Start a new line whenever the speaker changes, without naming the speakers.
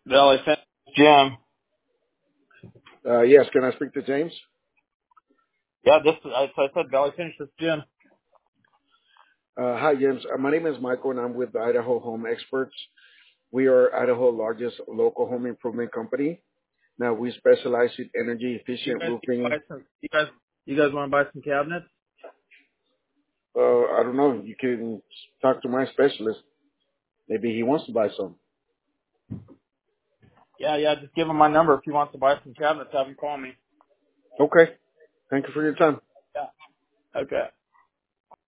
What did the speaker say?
Valley Fence, Jim.
Yes, can I speak to James?
Yeah, I said Valley Finish, this is Jim.
Hi, James. My name is Michael, and I'm with the Idaho Home Experts. We are Idaho's largest local home improvement company. Now, we specialize in energy
You
efficient
guys
roofing.
you guys want to buy some cabinets?
I don't know. You can talk to my specialist. Maybe he wants to buy some.
Yeah, just give him my number if he wants to buy some cabinets. Have him call me.
Okay. Thank you for your time.
Yeah. Okay.